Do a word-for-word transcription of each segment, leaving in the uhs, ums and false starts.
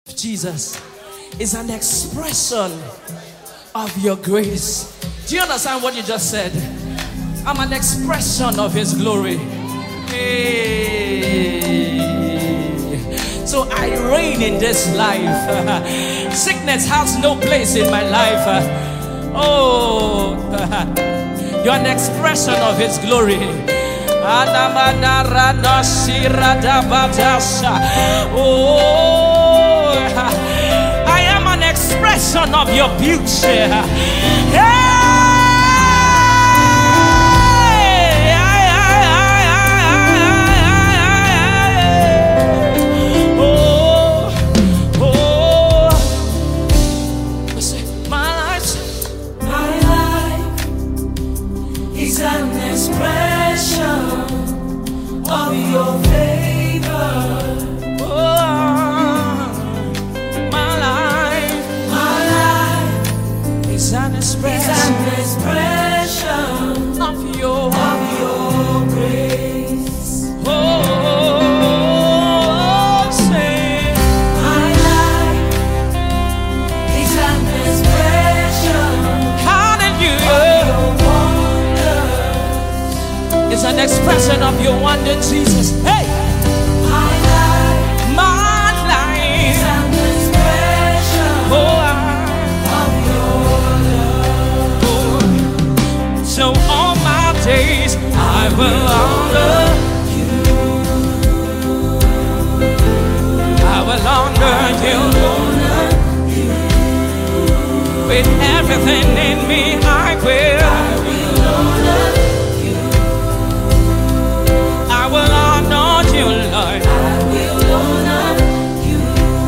Jesus is an expression of your grace. Do you understand what you just said? I'm an expression of his glory. Hey. So I reign in this life. Sickness has no place in my life. Oh, you're an expression of his glory. Oh, I am an expression of your beauty. Hey! Of your favor, oh, my life, my life is an expression, is an expression of your, of your grace. Oh, say, my life is an expression, hallelujah, of your wonders. It's an expression of your wonder, Jesus. Hey! My life, my life is an expression oh, of your love. oh. So all my days I will honor you. I will honor you. With everything in me I will. I will honor you. I will honor you, Lord. I will honor you.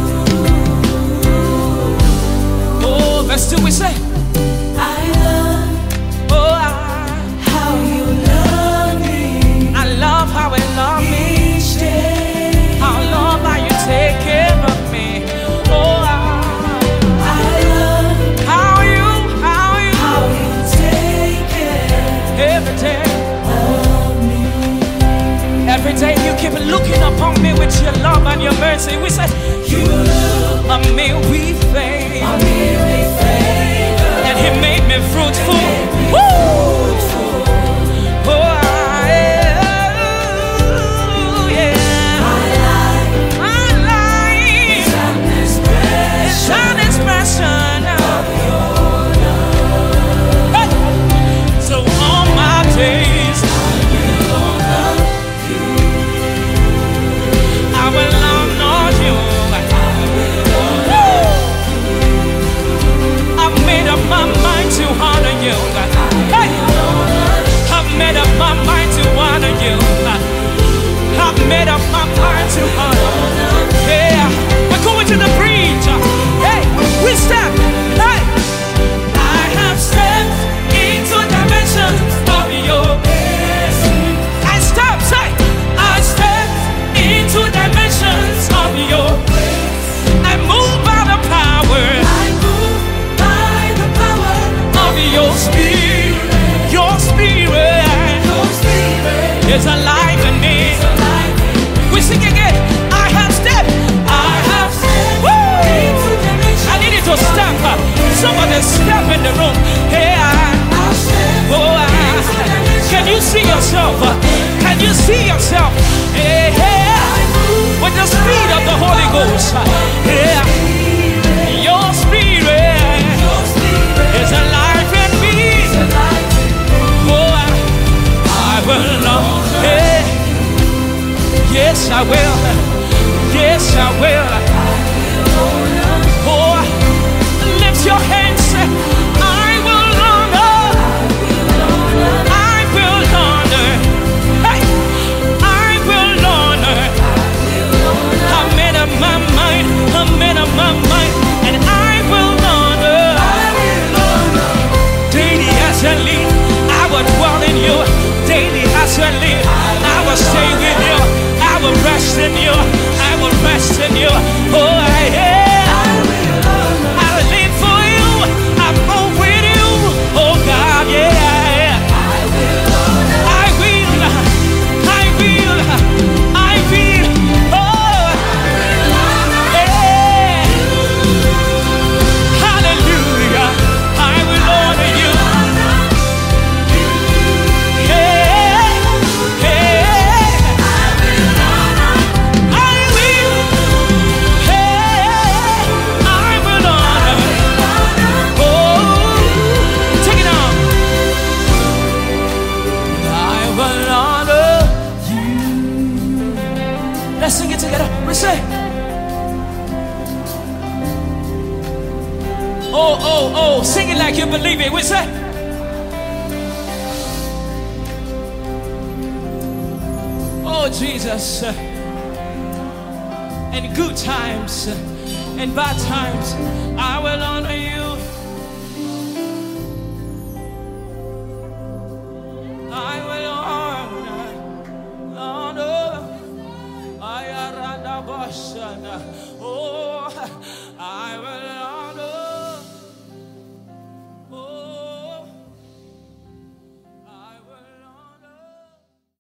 Oh, verse two we say, I love oh, I, how you love me I love how you love me. each day. I love how you take care of me. Oh, I, I love how you, how you, how you take care every day. of me. Every day you keep looking upon me with your love and your mercy. We say, You look on me we faith. on me with favor, And he made me fruitful. made me Woo! fruitful. Oh, I, yeah. My life My life is an is expression an expression of your love. Hey! So all my days I will honor you. I will honor you. I will honor Woo! Oh, oh, oh, sing it like you believe it. We say, oh Jesus, in good times and bad times, I will honor you.